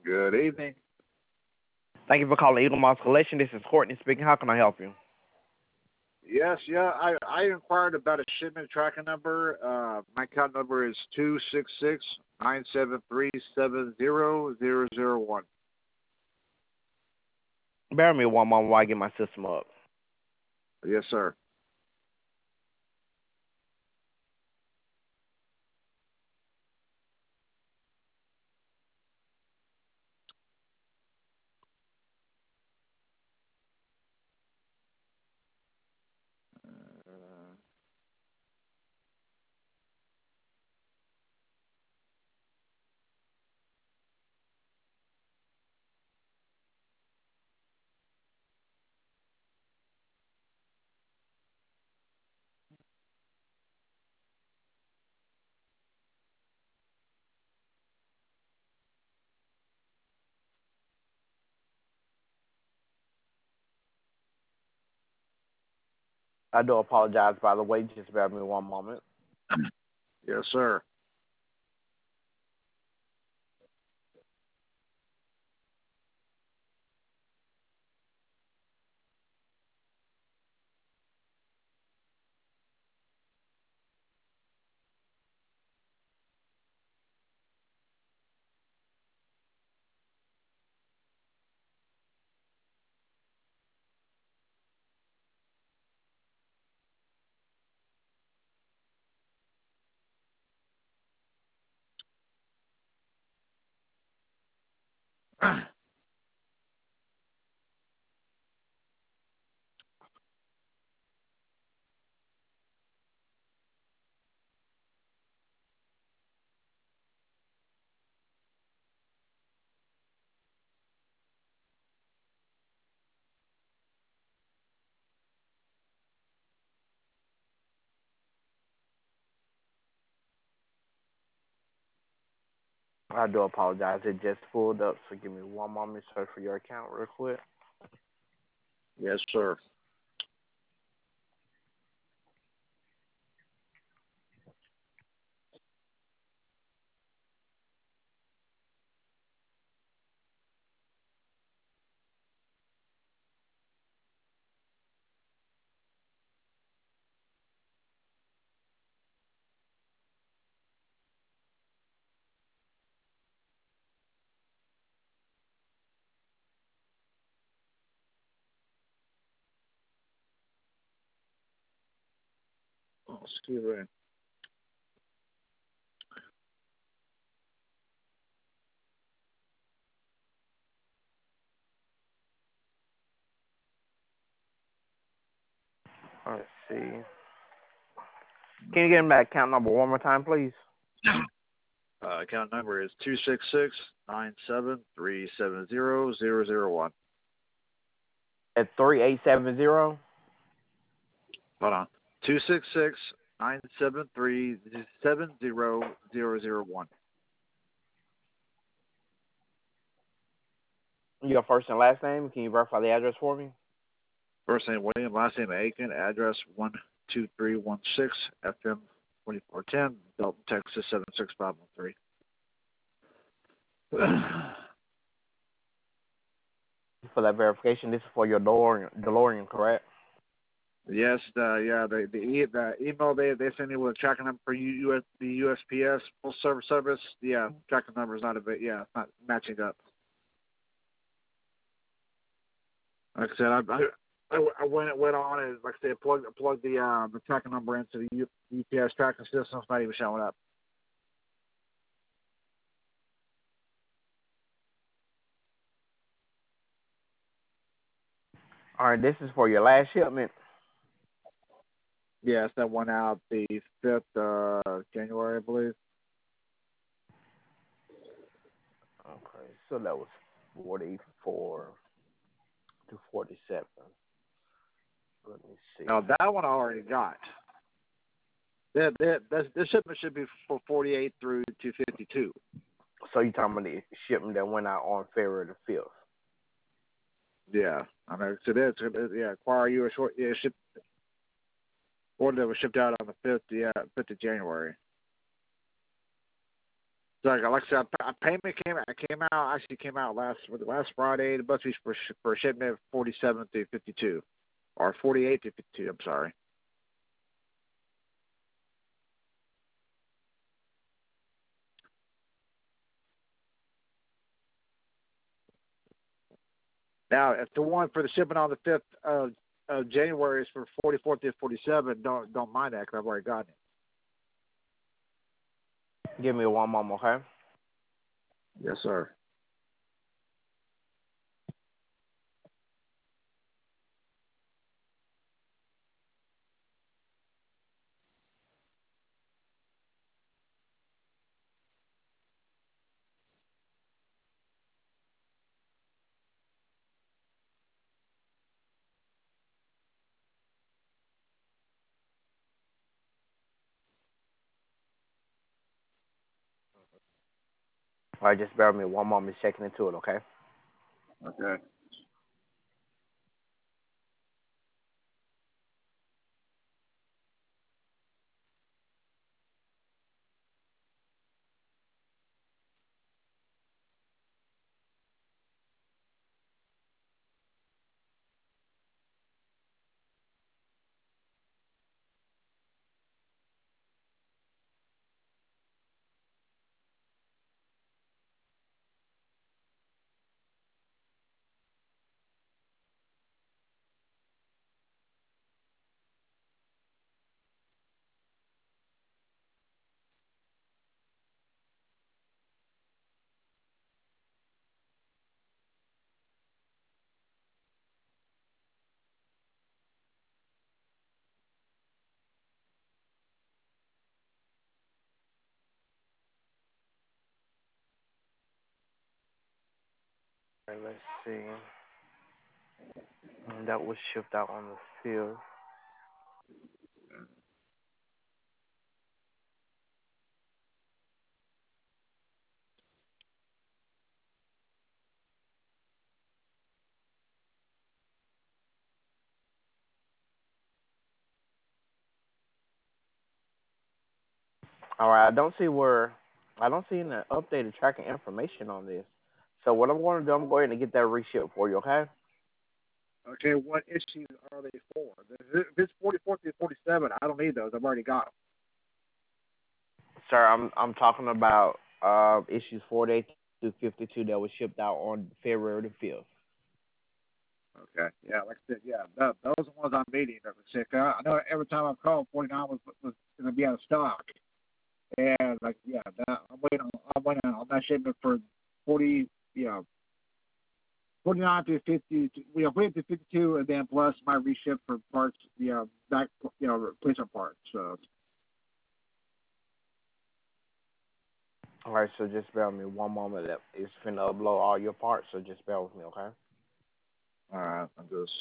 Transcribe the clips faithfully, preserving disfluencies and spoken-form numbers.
Good evening. Thank you for calling Eagle Moss Collection. This is Courtney speaking. How can I help you? Yes, yeah, I, I inquired about a shipment tracking number. Uh, my account number is two six six nine seven three seven zero zero zero one. Bear with me one moment while I get my system up. Yes, sir. I do apologize, by the way. Just bear with me one moment. Yes, sir. I do apologize. It just pulled up, so give me one moment to search for your account real quick. Yes, sir. Oh, excuse me. Let's see. Can you get my account number one more time, please? Uh, account number is two six six nine seven three seven zero zero zero one. At three eight seven zero. Hold on. Two six six nine seven three seven zero zero zero one. Your first and last name. Can you verify the address for me? First name William, last name Aiken, address one two three one six, F M twenty-four ten, Dalton, Texas seven six five one three. For that verification, this is for your DeLorean, DeLorean, correct? Yes, the yeah, the the, e, the email they they send you with a tracking number for U, US, the U S P S full service service. Yeah, tracking number is not a bit. Yeah, it's not matching up. Like I said, I I, I went went on and like I said, plugged plugged the uh, the tracking number into the U, U P S tracking system. It's not even showing up. All right, this is for your last shipment. Yes, that went out the fifth uh, January, I believe. Okay, so that was forty-four to forty-seven. Let me see. Now that one I already got. That that that this shipment should be for forty-eight through to fifty-two. So you talking about the shipment that went out on February the fifth? Yeah, I mean, so that's yeah. Acquire you a short yeah ship order that was shipped out on the fifth yeah fifth of January. So like, like I said, a payment came out came out actually came out last was it last Friday. The bus fees for sh- for shipment forty seven to fifty two, or forty eight to fifty two. I'm sorry. Now, if the one for the shipment on the fifth of, of January is for forty four to forty seven, don't don't mind that because I've already gotten it. Give me one moment, okay? Yes, sir. All right, just bear with me one moment, checking into it, okay? Okay. All right, let's see. And that was shipped out on the field. All right, I don't see where, I don't see any updated tracking information on this. So what I'm going to do, I'm going to get that reshipped for you, okay? Okay. What issues are they for? If it's forty four to forty seven, I don't need those. I've already got them. Sir, I'm I'm talking about uh, issues forty-eight through fifty-two that was shipped out on February the fifth. Okay. Yeah, like I said, yeah, that, those are the ones I'm meeting. Like I said, 'cause I know every time I've called, forty-nine was was going to be out of stock, and like yeah, that, I'm waiting on I'm waiting on that shipment for forty, you know, forty-nine to fifty. We have waited to fifty-two, and then plus my reship for parts, you know, back, you know, replacement parts. So All right, so just bear with me one moment. That it's finna upload all your parts, so just bear with me, okay? all right, I'm just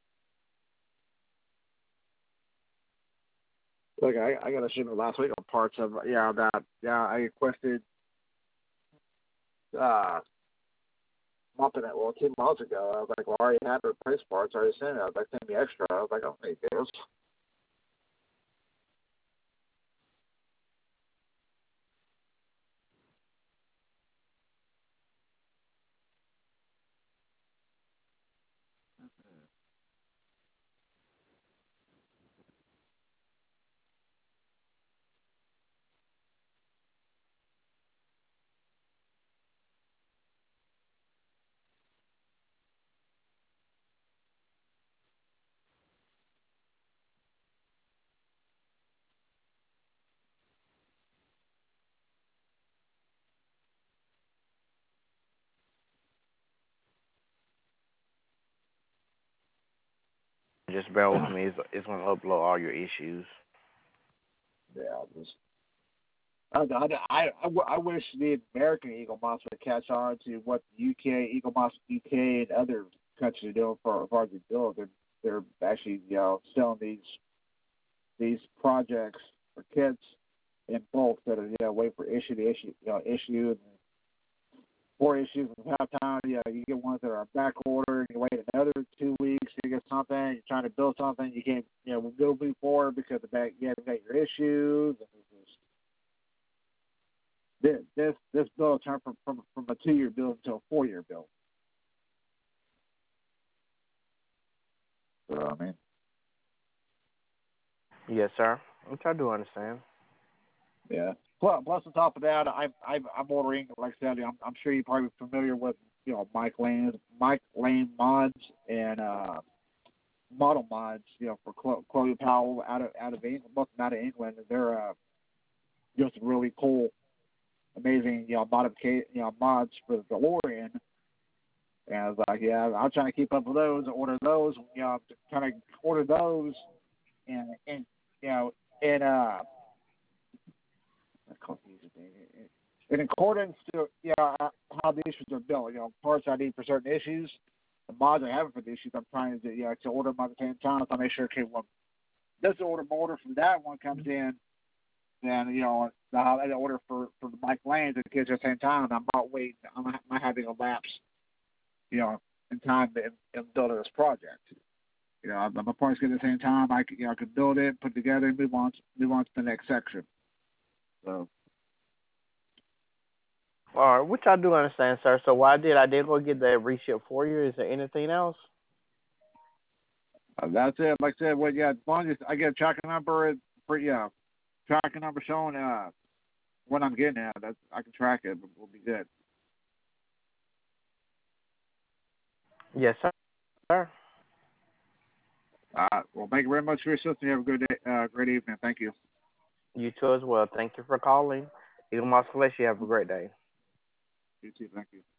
look. I I got a shipment last week on parts of yeah that yeah I requested uh month and well two months ago. I was like, well, I already had the replace parts. I already sent it. I was like, send me extra. I was like, I don't need this. Just bear with me. It's, it's gonna upload all your issues. Yeah, just I, I, I, I wish the American Eagle Moss would catch on to what the U K Eagle Moss U K and other countries are doing for for the bill. They're they're actually you know selling these these projects for kids in bulk that are you know wait for issue to issue you know issue and four issues and half time. You know you get ones that are back order. You wait another two weeks to get something. You're trying to build something. You can't you know go move forward because the back you haven't got your issues. And it's just, this this this bill turned from from from a two year bill to a four year bill. So I mean, Yes, sir. Which I do understand. yeah. Plus, plus on top of that, I I I'm ordering, like I said, I'm I'm sure you're probably familiar with, you know, Mike Lane Mike Lane mods and uh model mods, you know, for Chlo- Chloe Powell out of out of England, both out of England. They're uh, just really cool, amazing, you know, modification, you know, mods for the DeLorean. And I was like, yeah, I'm trying to keep up with those, order those, you know, kind of order those, and and you know, in uh, in accordance to, you know, how the issues are built, you know, parts I need for certain issues, the mods I have for the issues, I'm trying to, you know, to order them at the same time, so I make sure, okay, well, this order, my order from that one comes in, then, you know, the holiday order for, for the Mike Lanes at the kids at the same time, I'm not waiting, I'm not, I'm not having a lapse, you know, in time in, in building this project. You know, my parts get at the same time, I can, you know, I can build it, put it together, and move on, move on to the next section. So, All right, which I do understand, sir. So what I did, I did go get that reshipped for you. Is there anything else? uh, that's it. Like I said, well, yeah, as long as I get a tracking number, for, yeah, tracking number showing uh, what I'm getting at, that's, I can track it, we'll be good. Yes, sir. Sir. Uh, well, thank you very much for your assistance. You have a good day, uh, great evening. Thank you. You too as well. Thank you for calling. Eagle Moss Flesh, you have a great day. You too. Thank you.